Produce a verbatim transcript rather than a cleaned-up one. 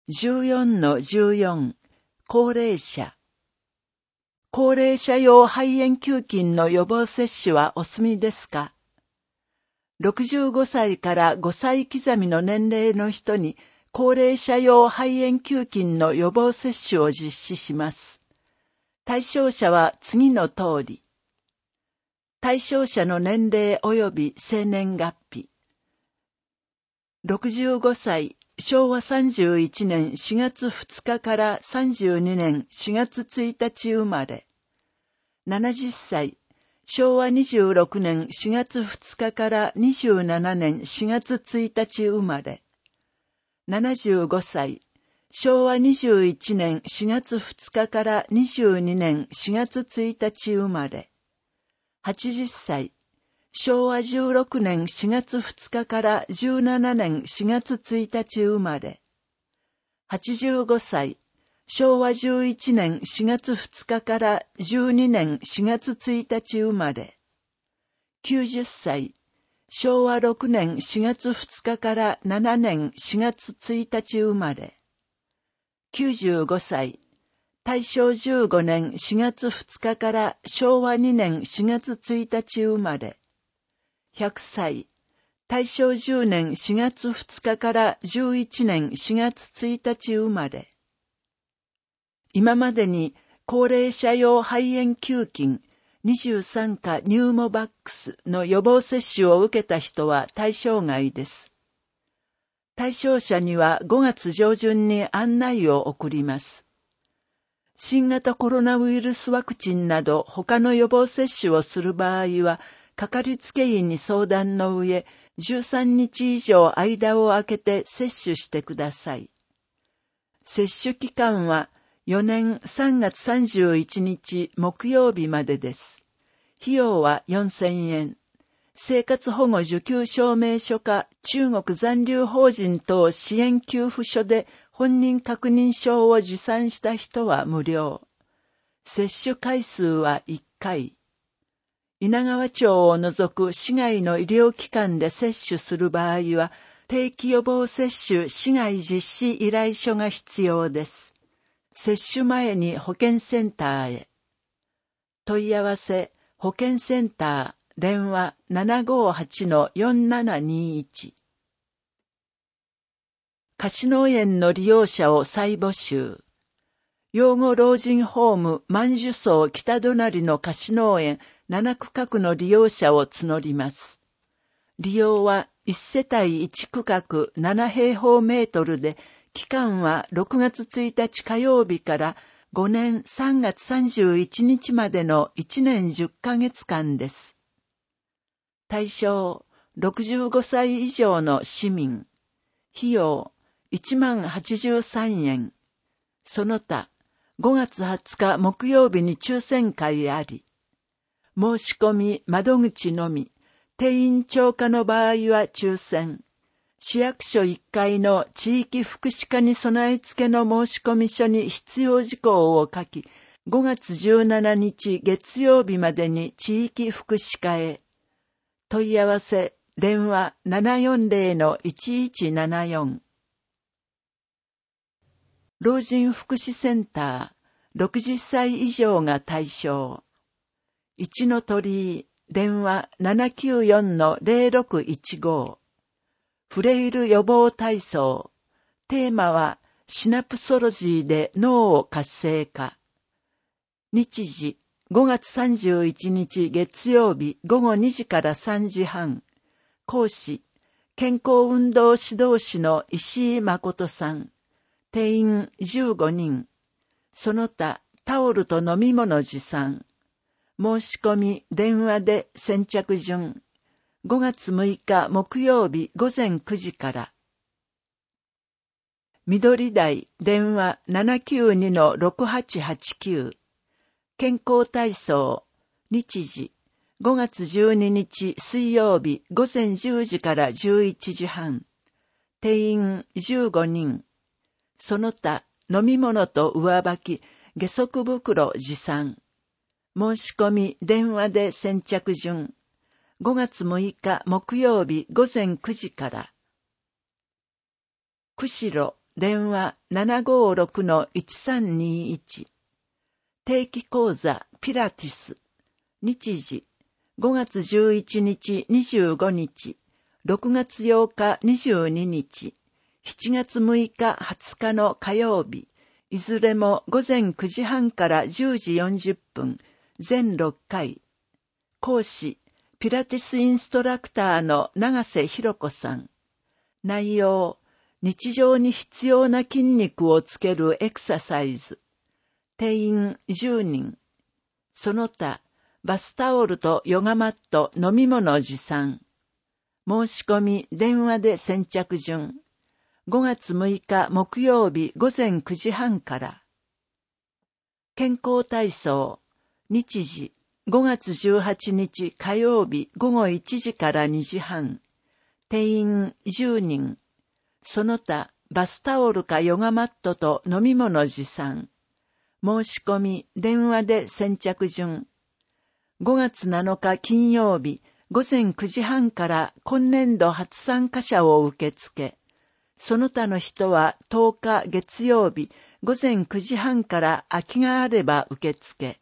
じゅうよんのじゅうよん、高齢者。高齢者用肺炎球菌の予防接種はお済みですか？ろくじゅうごさいからごさい刻みの年齢の人に高齢者用肺炎球菌の予防接種を実施します。対象者は次の通り。対象者の年齢及び生年月日。ろくじゅうごさい、しょうわさんじゅういちねんしがつふつかからさんじゅうにねんしがつついたち生まれ。ななじゅっさい、しょうわにじゅうろくねんしがつふつかからにじゅうななねんしがつついたち生まれ。ななじゅうごさい、しょうわにじゅういちねんしがつふつかからにじゅうにねんしがつついたち生まれ。はちじゅっさい、しょうわじゅうろくねんしがつふつかからじゅうななねんしがつついたち生まれ。はちじゅうごさい、しょうわじゅういちねんしがつふつかからじゅうにねんしがつついたち生まれ。きゅうじゅっさい、しょうわろくねんしがつふつかからななねんしがつついたち生まれ。きゅうじゅうごさい、たいしょうじゅうごねんしがつふつかからしょうわにねんしがつついたち生まれ。ひゃくさい、たいしょうじゅうねんしがつふつかからじゅういちねんしがつついたち生まれ。今までに高齢者用肺炎球菌にじゅうさんかニューモバックスの予防接種を受けた人は対象外です。対象者にはごがつじょうじゅんに案内を送ります。新型コロナウイルスワクチンなど他の予防接種をする場合は、かかりつけ医に相談の上、じゅうさんにち以上間を空けて接種してください。接種期間はよねんさんがつさんじゅういちにち木曜日までです。費用はよんせんえん。生活保護受給証明書か中国残留法人等支援給付書で本人確認証を持参した人は無料。接種回数はいっかい。稲川町を除く市外の医療機関で接種する場合は、定期予防接種市外実施依頼書が必要です。接種前に保健センターへ。問い合わせ、保健センター、電話 ななごーはちのよんななにいち。貸農園の利用者を再募集。養護老人ホーム万寿荘北隣の貸農園ななくかくの利用者を募ります。利用はいちせたいいちくかくななへいほうメートルで、期間はろくがつついたち火曜日からごねんさんがつさんじゅういちにちまでのいちねんじゅっかげつかんです。対象、ろくじゅうごさい以上の市民。費用、いちまんはちじゅうさんえん。その他、ごがつはつか木曜日に抽選会あり。申し込み窓口のみ、定員超過の場合は抽選。市役所いっかいの地域福祉課に備え付けの申込書に必要事項を書き、ごがつじゅうしちにち月曜日までに地域福祉課へ。問い合わせ、電話 ななよんぜろのいちいちななよん。老人福祉センター、ろくじゅっさい以上が対象。一の鳥居、電話 ななきゅうよんのぜろろくいちご。フレイル予防体操。テーマはシナプソロジーで脳を活性化。日時、ごがつさんじゅういちにち月曜日ごごにじからさんじはん。講師、健康運動指導士の石井誠さん。定員じゅうごにん。その他、タオルと飲み物持参。申し込み、電話で先着順。ごがつむいか木曜日ごぜんくじから。緑台、電話 ななきゅうにのろくはちはちきゅう。健康体操、日時、ごがつじゅうににち水曜日ごぜんじゅうじからじゅういちじはん。定員じゅうごにん。その他、飲み物と上履き、下足袋持参。申し込み、電話で先着順。ごがつむいか木曜日ごぜんくじから。釧路、 電話 ななごろくのいちさんにいち。定期講座ピラティス。日時、ごがつじゅういちにちにじゅうごにち、ろくがつようかにじゅうににち、しちがつむいかはつかの火曜日、いずれもごぜんくじはんからじゅうじよんじゅっぷん、全ろっかい。講師、ピラティスインストラクターの長瀬博子さん。内容、日常に必要な筋肉をつけるエクササイズ。定員じゅうにん。その他、バスタオルとヨガマット、飲み物持参。申し込み、電話で先着順。ごがつむいか木曜日ごぜんくじはんから。健康体操。日時、ごがつじゅうはちにち火曜日ごごいちじからにじはん。定員じゅうにん。その他、バスタオルかヨガマットと飲み物持参。申し込み、電話で先着順。ごがつなのか金曜日、ごぜんくじはんから今年度初参加者を受け付け、その他の人はとおか月曜日、ごぜんくじはんから空きがあれば受け付け、